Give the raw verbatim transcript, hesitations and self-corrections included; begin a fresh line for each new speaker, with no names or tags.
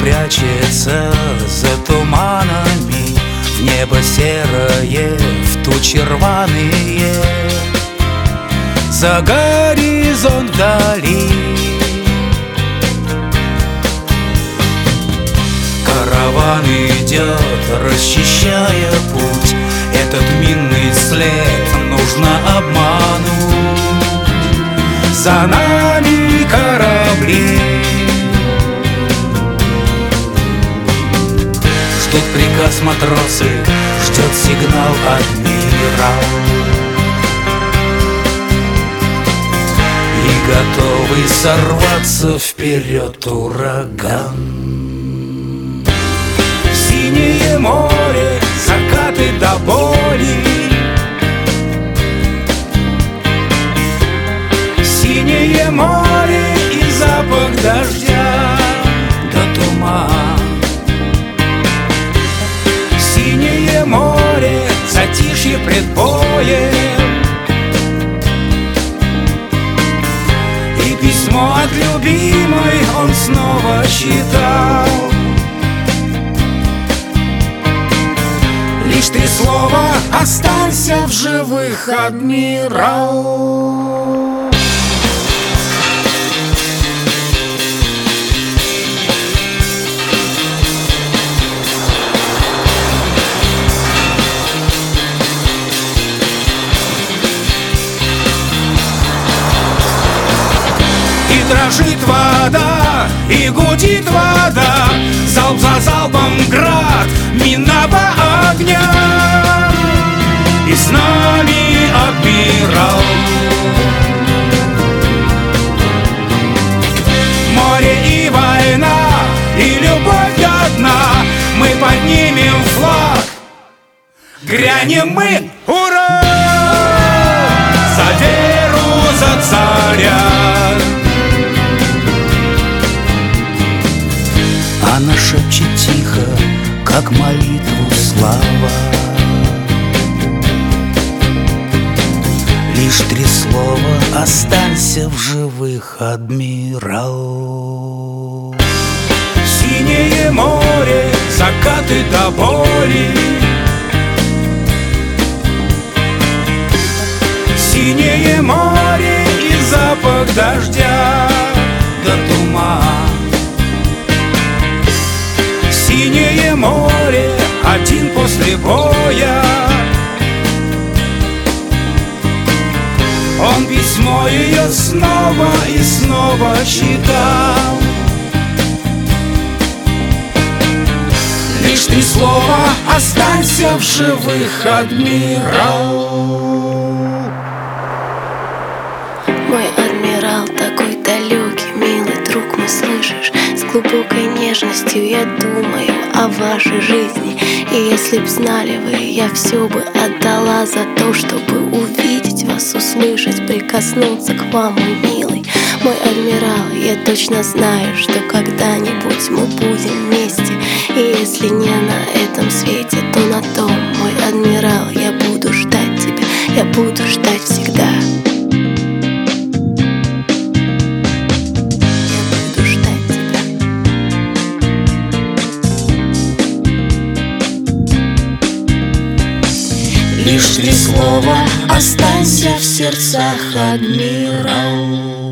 прячется за туманами, в небо серое, в тучи рваные, за горизонт вдали. Караван идет, расчищая путь, этот минный след нужно обмануть. За нами корабли ждут приказ матросы, ждет сигнал адмирал, и готовый сорваться вперед ураган. Синее море, закаты до боли, синее море и запах дождя до туман. Синее море, затишье пред боем, и письмо от любимой он снова читал. Лишь три слова: останься в живых, адмирал. И дрожит вода, и гудит вода, залп за залпом град минного огня. И с нами адмирал. Море и война, и любовь одна, мы поднимем флаг, грянем мы, ура! За веру, за царя. Она шепчет тихо, как молитву слава. Лишь три слова: останься в живых, адмирал. Синее море, закаты до боли, синее море и запах дождя до туман. Синее море, один после боя, он письмо ее снова и снова читал. Лишь три слова: останься в живых, адмирал.
Мой адмирал такой далекий, милый друг мой, слышишь? С глубокой нежностью я думаю о вашей жизни. И если б знали вы, я все бы отдала за то, чтобы увидеть вас, услышать, прикоснуться к вам, мой милый. Мой адмирал, я точно знаю, что когда-нибудь мы будем вместе. И если не на этом свете, то на том, мой адмирал, я буду ждать тебя, я буду ждать всегда.
Лишь три слова: останься в сердцах, адмирал.